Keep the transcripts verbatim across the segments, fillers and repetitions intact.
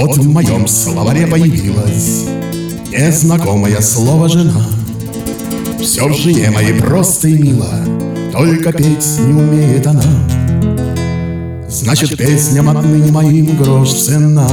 Вот в моем словаре появилось незнакомое слово «жена». Все в жене моей просто и мило, только петь не умеет она. Значит, песням отныне моим грош цена.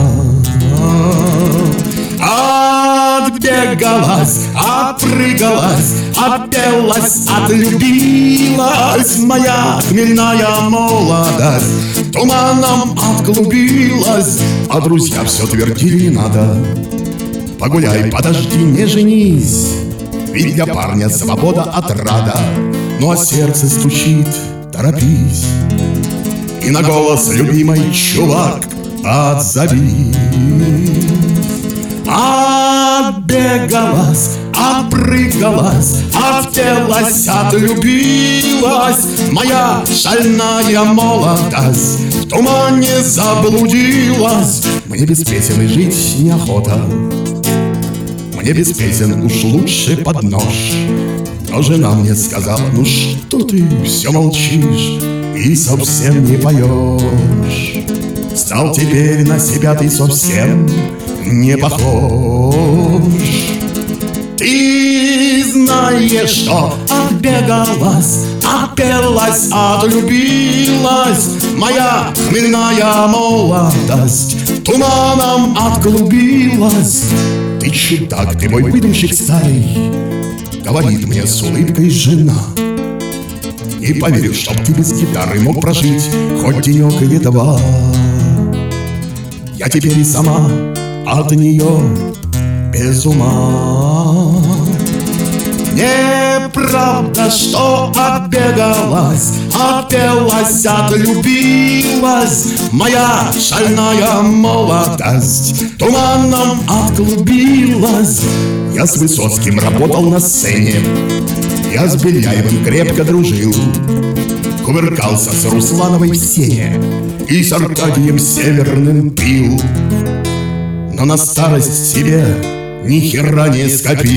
Отбегалась, отпрыгалась, отпелась, отлюбилась моя хмельная молодость, туманом отклубилась, а друзья все твердили: не надо. Погуляй, подожди, не женись, ведь для парня свобода отрада. Ну а сердце стучит, торопись, и на голос любимой: чувак, отзови. Отбегалась, отпрыгалась, отпелась, отлюбилась моя шальная молодость, в тумане заблудилась. Мне без песен и жить неохота, мне без песен уж лучше под нож. Но жена мне сказала: ну что ты все молчишь и совсем не поешь? Стал теперь на себя ты совсем не похож. Ты знаешь, что отбегалась, отпелась, отлюбилась моя хмельная молодость, туманом отклубилась. Ты чудак, ты мой выдумщик старый, говорит мне с улыбкой жена. Не поверю, чтоб ты без гитары мог прожить хоть денек или два. Я теперь и сама от нее без ума. Неправда, что отбегалась, отпелась, отлюбилась моя шальная молодость, туманом отклубилась. Я с Высоцким работал на сцене, я с Беляевым крепко дружил, кувыркался с Руслановой в сене и с Аркадием Северным пил. Но на старость себе ни хера не скопил.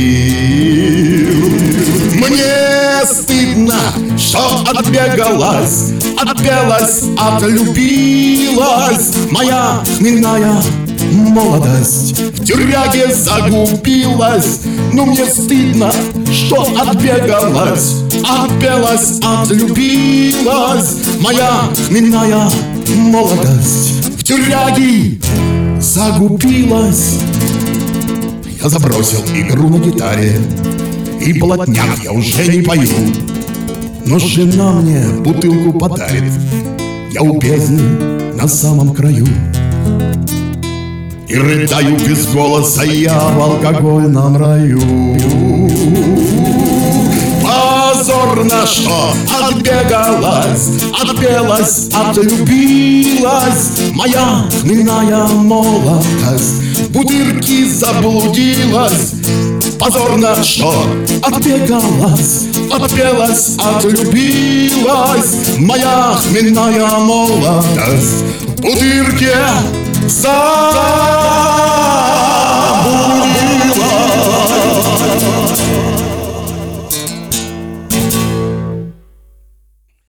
Мне стыдно, что отбегалась, отпелась, отлюбилась моя хмельная молодость, в тюряге загубилась. Но мне стыдно, что отбегалась, отпелась, отлюбилась моя хмельная молодость, в тюряге загубилась. Я забросил игру на гитаре, и блатняк я уже не пою. Но жена мне бутылку подарит, я у бездны на самом краю. И рыдаю без голоса я в алкогольном раю. Позорно, что отбегалась, отпелась, отлюбилась моя хмельная молодость, в бутырке заблудилась. Позорно, что отбегалась, отпелась, отлюбилась моя хмельная молодость, в бутырке заблудилась.